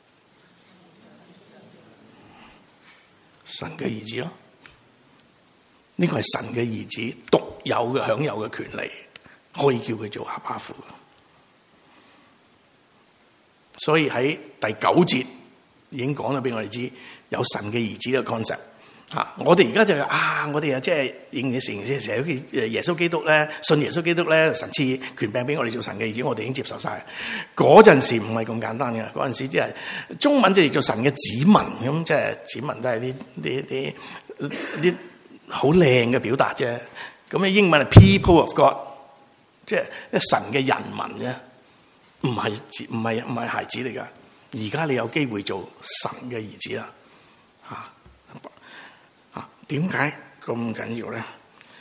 [SPEAKER 1] 神嘅兒子咯，呢個係神嘅兒子獨有嘅享有嘅權利，可以叫佢做阿爸父。所以喺第9節已經講咗俾我哋知有神嘅兒子嘅 concept。我哋而家就我哋即係認成日好似耶穌基督咧，信耶穌基督咧，神賜權柄俾我哋做神嘅兒子，我哋已經接受晒。嗰陣時唔係咁簡單嘅，嗰陣時即係中文就叫做神嘅子民咁，即係子民都係啲好靚嘅表達啫。咁嘅英文係 people of God， 即係神嘅人民啫，唔係孩子嚟噶。而家你有機會做神嘅兒子啦，點解咁緊要咧？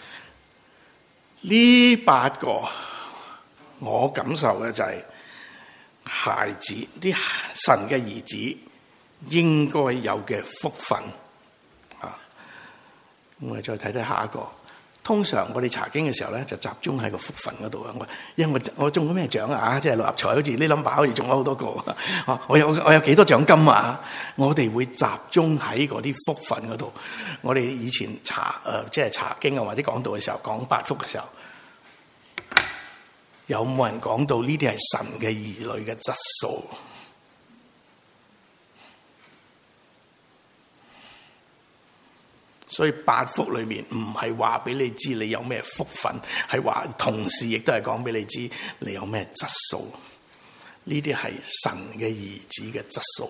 [SPEAKER 1] 呢8個我感受嘅就係孩子啲神嘅兒子應該有嘅福分啊！我哋再睇睇下一個。通常我哋查經嘅時候咧，就集中喺個福分嗰度啊！因為我中咗咩獎啊？即係六合彩，好似呢 number 好似中咗好多個。我有幾多獎金啊？我哋會集中喺嗰啲福分嗰度。我哋以前即係查經啊，或者講道嘅時候，講8福嘅時候，有冇人講到呢啲係神嘅兒女嘅質素？所以8福裏面唔係話俾你知你有咩福分，係話同時亦都係講俾你知你有咩質素。呢啲係神嘅兒子嘅質素。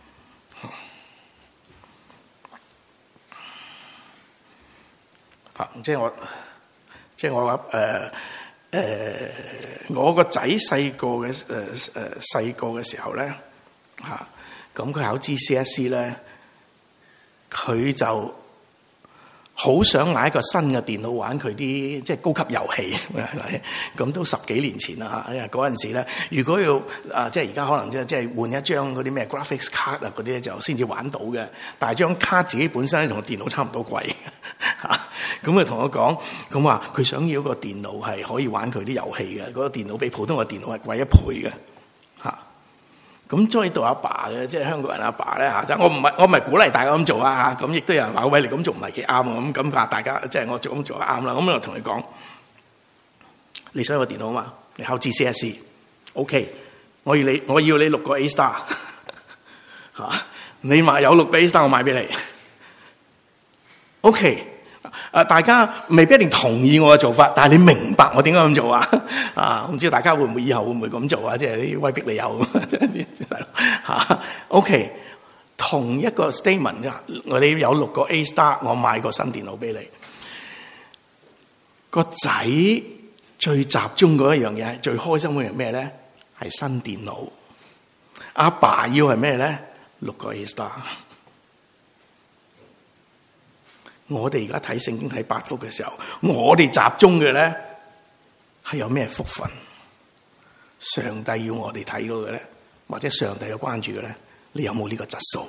[SPEAKER 1] 即係我話我個仔細個嘅時候咧，咁佢考 GCSE 咧，佢就好想買一個新嘅電腦玩佢啲即係高級遊戲，咁都10幾年前啦嚇。因為嗰陣時咧，如果要即係而家可能即係換一張嗰啲咩 graphics card 啊嗰啲咧，就先至玩到嘅。但係張卡自己本身同電腦差唔多貴嚇。咁佢同我講，咁話佢想要一個電腦係可以玩佢啲遊戲嘅，嗰個電腦比普通嘅電腦係貴1倍嘅嚇。咁所以做阿爸嘅，即係香港人阿爸咧嚇，我唔係鼓勵大家咁做啊。咁亦都有人話喂，你咁做唔係幾啱啊。咁話大家即係我做咁做啱啦。咁我同佢講，你想有個電腦嘛？你考 GCSE，OK，我要你6個 A star 嚇，你話有6個 A star， 我買俾你 ，OK。大家未必一定同意我嘅做法，但係你明白我點解咁做啊？唔知道大家會唔會以後會唔會咁做啊？即係啲威逼利誘OK， 同一個 statement， 你有6個 A star， 我買個新電腦俾你。個仔最集中嗰一樣嘢，最開心嗰樣咩咧？係新電腦。阿爸要係咩咧？6個 A star。我哋而家睇聖經睇8福嘅時候，我哋集中嘅咧係有咩福分？上帝要我哋睇到嘅咧，或者上帝有關注嘅咧，你有冇呢個質素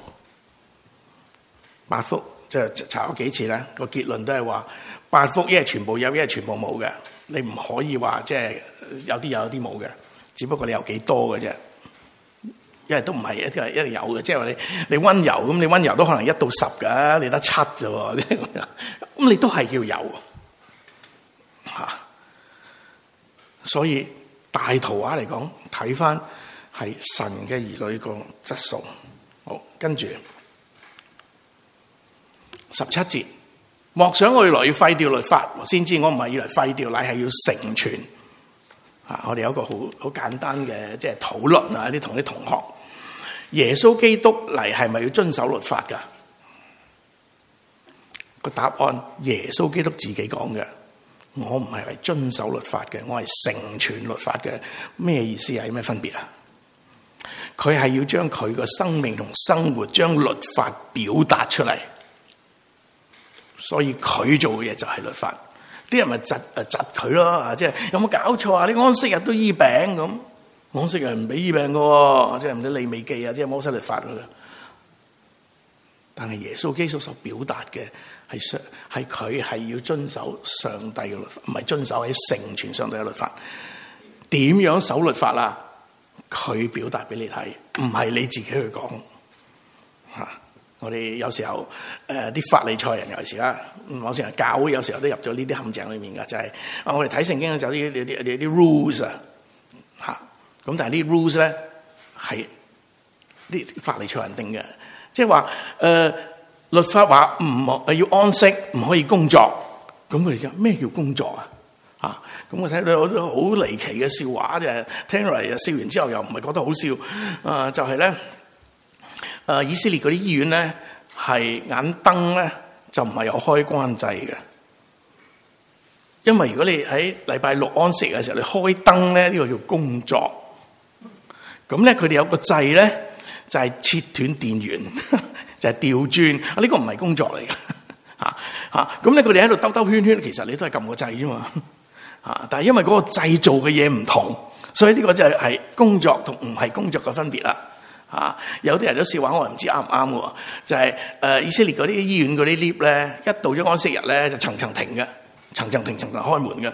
[SPEAKER 1] ？8福即係查咗幾次咧，個結論都係話8福一係全部有，一係全部冇嘅。你唔可以話即係有啲有，有啲冇嘅，只不過你有幾多嘅啫。因為都唔係一定有嘅，即係話你溫柔咁，你溫柔都可能1到10噶，你得7啫喎，咁你都係要有嚇。所以大圖畫嚟講，睇翻係神嘅兒女個質素。好，跟住17節，莫想我要來要廢掉律法，先知我唔係要嚟廢掉，乃係要成全。我哋有一個好簡單嘅即係討論啊！啲同啲同學，耶穌基督嚟係咪要遵守律法噶？個答案，耶穌基督自己講嘅， 我唔係遵守律法嘅，我係成全律法嘅。咩意思啊？有咩分別啊？佢係要將佢個生命同生活將律法表達出嚟，所以佢做嘅嘢就係律法。啲人咪窒佢咯，即係有冇搞錯啊？你安息日都醫病咁，安息日唔俾醫病嘅，即係唔知利未記啊，即係摩西律法。但係耶穌基督所表達嘅係佢係要遵守上帝嘅律法，唔係遵守喺成全上帝嘅律法。點樣守律法啊？佢表達俾你睇，唔係你自己去講。我哋有時候啲法利賽人尤其是啦，我成日教會有時候都入咗呢啲陷阱裏面噶，就係我哋睇聖經就啲 rules 啊，咁但係啲 rules 咧係啲法利賽人定嘅。即係話律法話唔要安息，唔可以工作。咁佢哋講咩叫工作啊？咁我睇到好多好離奇嘅笑話，就係聽落嚟笑完之後又唔係覺得好笑。就係咧以色列嗰啲醫院咧係眼燈咧就唔係有開關掣嘅，因為如果你喺禮拜六安息嘅時候你開燈咧，呢個叫工作。咁咧佢哋有個掣咧。就係切斷電源，就係調轉啊！呢個唔係工作嚟嘅，咁咧佢哋喺度兜兜圈圈，其實你都係撳個掣啫嘛，但係因為嗰個製造嘅嘢唔同，所以呢個就係工作同唔係工作嘅分別啦。有啲人都笑話我唔知啱唔啱嘅，就係以色列嗰啲醫院嗰啲 lift 咧，一到咗安息日咧就層層停嘅，層層停，層層開門嘅。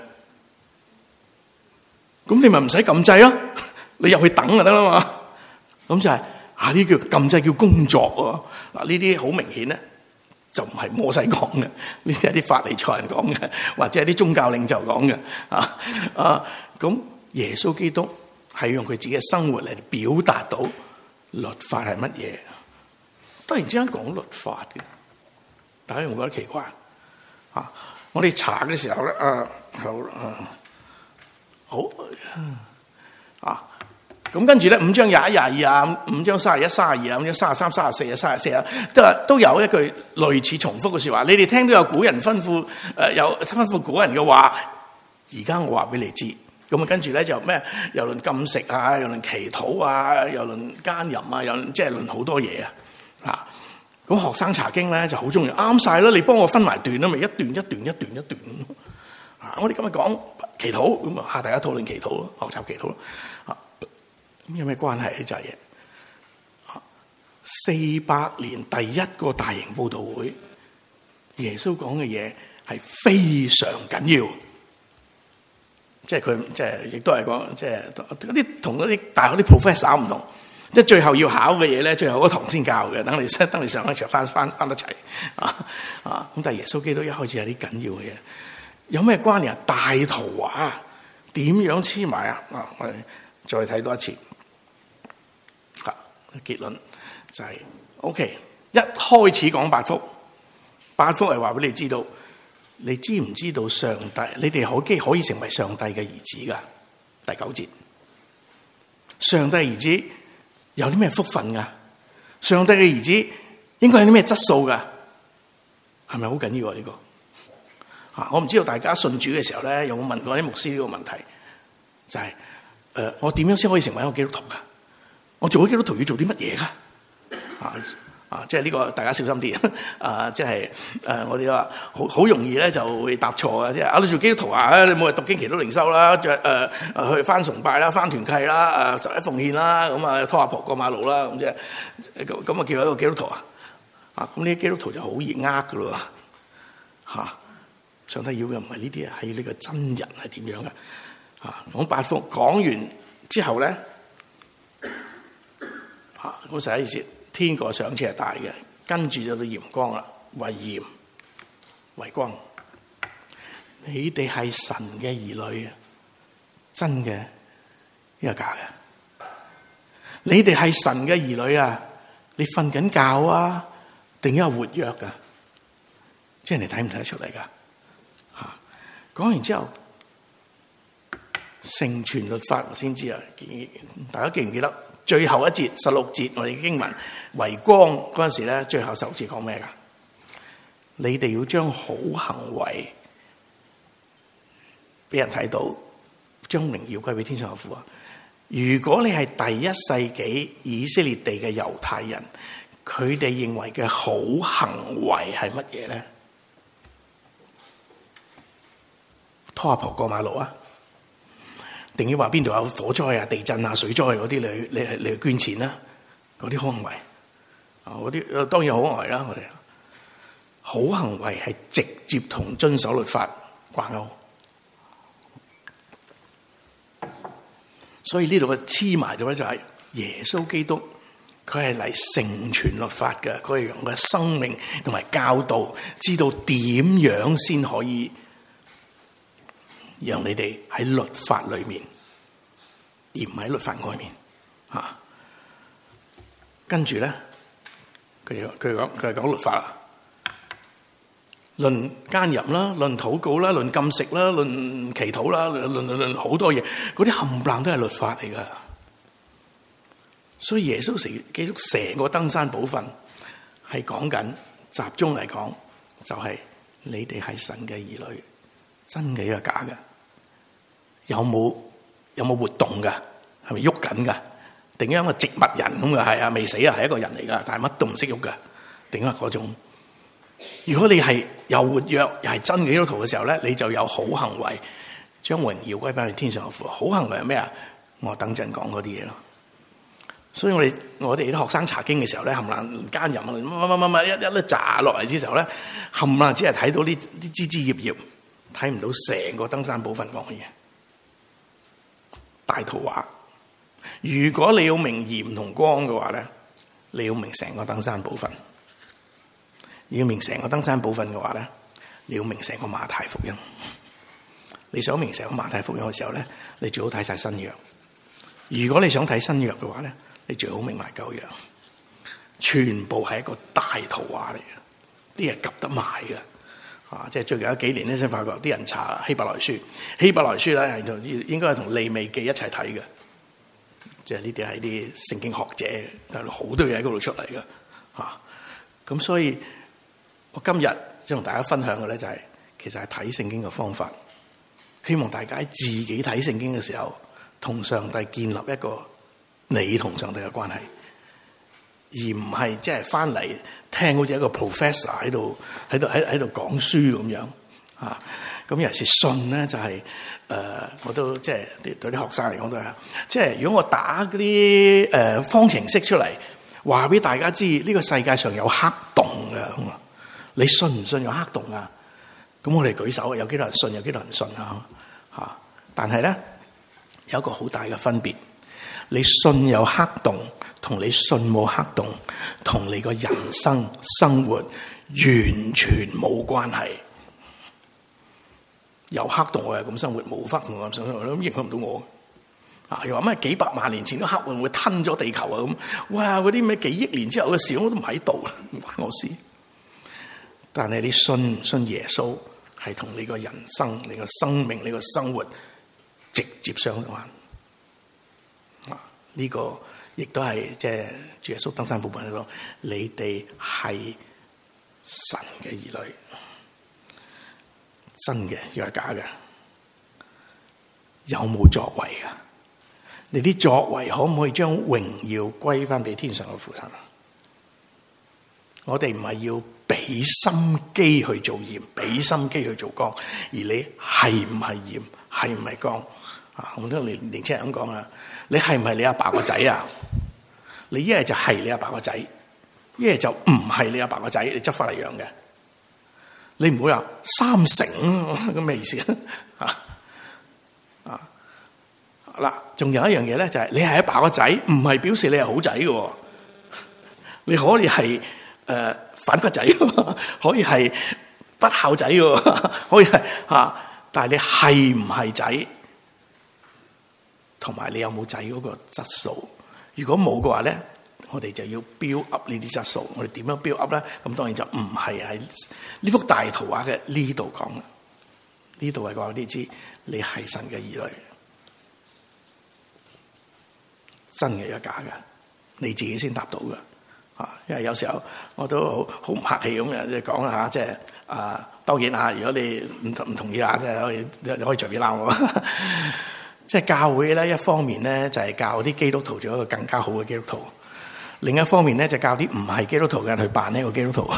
[SPEAKER 1] 咁你咪唔使撳掣咯，你入去等就得啦嘛。咁就係。呢叫禁制，叫工作喎。呢啲好明顯咧，就唔係摩西講嘅，呢啲係啲法利賽人講嘅，或者係啲宗教領袖講嘅。咁耶穌基督係用佢自己嘅生活嚟表達到律法係乜嘢。突然之間講律法嘅，大家有冇覺得奇怪？我哋查嘅時候咧，咁跟住咧，5章21、22啊，5章31、32啊，5章33、34啊、34啊，都有一句類似重複嘅說話。你哋聽到有古人吩咐有吩咐古人嘅話，而家我話俾你知。咁啊，跟住咧就咩？又論禁食啊，又論祈禱啊，又論奸淫啊，又即係論好多嘢啊。咁學生查經咧就好中意，啱晒啦！你幫我分埋段啦，咪一段一段一段一段。我哋今日講祈禱，咁啊，大家討論祈禱咯，學習祈禱咯。有咩關係咧？就係400年第一個大型佈道會，耶穌講嘅嘢係非常緊要，即係佢即係亦都係講，即係嗰啲同嗰啲大學啲 professor 唔同，即係最後要考嘅嘢咧，最後嗰堂先教嘅，等你上一場翻得齊咁但係耶穌基督一開始係啲緊要嘅嘢，有咩關係啊？大圖畫點樣黐埋啊？我哋再睇多一次。結論就係 OK， 一開始講八福係話俾你知道，你知唔知道上帝？你哋可以成為上帝嘅兒子噶。第9節，上帝兒子有啲咩福分噶？上帝嘅兒子應該有啲咩質素噶？係咪好緊要啊？呢個我唔知道大家信主嘅時候咧，有冇問過啲牧師呢個問題？就係我點樣先可以成為一個基督徒噶？我做咗基督徒要做啲乜嘢噶？即係呢個大家小心啲即係我哋話好容易咧就會答錯啊！即係你做基督徒你冇去讀經祈禱靈修啦，去翻崇拜啦，翻團契啦，十一奉獻啦，咁拖阿婆過馬路啦，咁即係咁叫一個基督徒咁呢啲基督徒就好易呃噶咯上帝要嘅唔係呢啲係要呢個真人係點樣嘅講八福講完之後咧。咁實際意思，天國賞賜係大嘅，跟住就到鹽光啦，為鹽為光。你哋係神嘅兒女，真嘅，呢個假嘅？你哋係神嘅兒女啊！你瞓緊覺啊，定係活躍噶？即係你睇唔睇得出嚟噶？講完之後，成全律法我先知啊！大家記唔記得？最後一節16節，我哋經文為光嗰陣時咧，最後首次講咩噶？你哋要將好行為俾人睇到，將榮耀歸俾天上嘅父啊！如果你係第一世紀以色列地嘅猶太人，佢哋認為嘅好行為係乜嘢咧？拖阿婆過馬路啊？定要話邊度有火災啊、地震啊、水災嗰啲，你去捐錢啦？嗰啲好行為啊，嗰啲當然好行為啦。我哋好行為係直接同遵守律法掛鈎，所以呢度嘅黐埋咗咧就係耶穌基督，佢係嚟成全律法嘅，佢係用嘅生命同埋教導，知道點樣先可以讓你哋喺律法裏面，而唔喺律法外面嚇。跟住咧，佢係講律法啦，論奸淫啦，論禱告啦，論禁食啦，論祈禱啦，論好多嘢，嗰啲冚唪唥都係律法嚟噶。所以耶穌基督成個登山寶訓係講緊，集中嚟講就係你哋係神嘅兒女，真嘅定係假嘅？有冇活動噶？係咪喐緊噶？定係一個植物人咁嘅？係啊，未死啊，係一個人嚟噶，但係乜都唔識喐噶。定係嗰種？如果你係又活躍又係真嘅基督徒嘅時候咧，你就有好行為，將榮耀歸翻去天上嘅父。好行為係咩啊？我等陣講嗰啲嘢咯。所以我哋啲學生查經嘅時候咧，冚唪唥奸淫乜一炸落嚟之時候咧，冚唪唥只係睇到啲枝枝葉葉，睇唔到成個登山寶訓講嘅嘢。大圖畫，如果你要明鹽同光嘅話咧，你要明成個登山寶訓。要明成個登山寶訓嘅話咧，你要明成個馬太福音。你想明成個馬太福音嘅時候咧，你最好睇晒新約。如果你想睇新約嘅話咧，你最好明埋舊約。全部係一個大圖畫嚟嘅，啲嘢夾得埋嘅。即係最近有幾年咧，先發覺啲人查希伯來書，希伯來書咧係應該係同利未記一齊睇嘅。即係呢啲係啲聖經學者，但係好多嘢喺嗰度出嚟嘅。咁所以我今日想同大家分享嘅咧就係，其實係睇聖經嘅方法。希望大家喺自己睇聖經嘅時候，同上帝建立一個你同上帝嘅關係，而唔係即係翻嚟聽好似一個 professor 喺度講書咁樣嚇。咁尤其是信咧，就係我都即係對啲學生嚟講都係，即係如果我打嗰啲方程式出嚟，話俾大家知呢個世界上有黑洞嘅，你信唔信有黑洞啊？咁我哋舉手，有幾多人信，有幾多人信啊？嚇！但係咧有一個好大嘅分別，你信有黑洞同你信冇黑洞，同你個人生生活完全冇關係。有黑洞我係咁生活，冇黑洞我咁生活，咁影響唔到我。又話咩幾百萬年前都黑會吞咗地球啊咁？哇！嗰啲咩幾億年之後嘅事我都唔喺度，唔關我事。但係你信唔信耶穌係同你個人生、你個生命、你個生活直接相關。呢個亦都係即係主耶穌登山寶訓嗰度，你哋係神嘅兒女，真嘅又係假嘅，有冇作為噶？你啲作為可唔可以將榮耀歸翻俾天上嘅父神啊？我哋唔係要俾心機去做鹽，俾心機去做光，而你係唔係鹽，係唔係光啊？我都年輕人咁講啊，你係唔係你阿爸個仔啊？你一係就係你阿爸個仔，一係就唔係你阿爸個仔，你執翻嚟養嘅。你唔會話三成咁咩意思啊？嗱，仲有一樣嘢咧，就係你係阿爸個仔，唔係表示你係好仔嘅。你可以係反骨仔，可以係不孝仔，可以係但係你係唔係仔，同埋你有冇仔嗰個質素？如果冇嘅話咧，我哋就要 build up 呢啲質素。我哋點樣 build up 咧？咁當然就唔係喺呢幅大圖畫嘅呢度講啦。呢度係講你知，你係神嘅兒女，真嘅有假嘅，你自己先答到嘅。 因為有時候我都好唔客氣咁樣即係講下，即係當然啊，如果你唔同意啊，即係可以隨便鬧我。即係教會咧，一方面咧就係教啲基督徒做一個更加好嘅基督徒，另一方面咧就教啲唔係基督徒嘅人去扮呢個基督徒。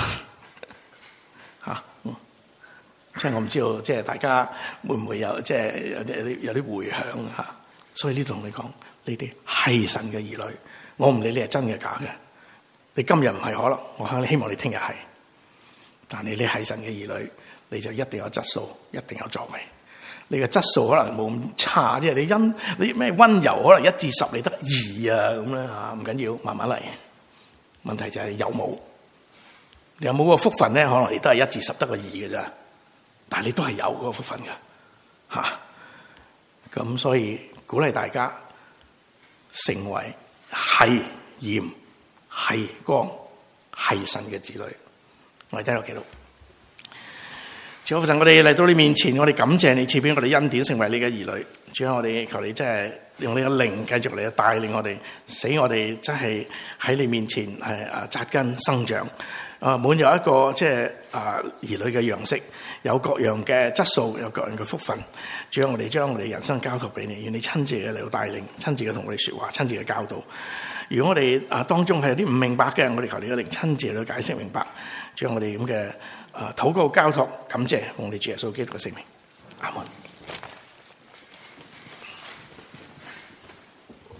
[SPEAKER 1] 即係我唔知道，即係大家會唔會有即係有啲回響吓？所以呢度同你講，你哋係神嘅兒女，我唔理你係真嘅假嘅。你今日唔係可能，我希望你聽日係。但你係神嘅兒女，你就一定有質素，一定有作為。你嘅質素可能冇咁差，即係你咩溫柔，可能1至10你得2啊咁啦吓，唔緊要，慢慢嚟。問題就係有冇？你有冇個福分咧？可能你都係1至10得個2嘅咋。但係你都係有嗰個福分嘅，咁所以鼓勵大家成為係鹽、係光、係神嘅子女。我哋低頭祈禱，主啊，神，我哋嚟到你面前，我哋感謝你賜俾我哋恩典，成為你嘅兒女。主啊，我哋求你真係用你嘅靈繼續嚟帶領我哋，使我哋真係喺你面前係扎根生長。滿有一個即係兒女嘅樣式，有各樣嘅質素，有各樣嘅福分。主啊，我哋將我哋人生交託俾你，願你親自嘅嚟到帶領，親自嘅同我哋說話，親自嘅教導。如果我哋當中係有啲唔明白嘅，我哋求你嘅靈親自嚟到解釋明白。主啊，我哋咁嘅禱告交託感謝，奉你主耶穌基督嘅聖名，阿門。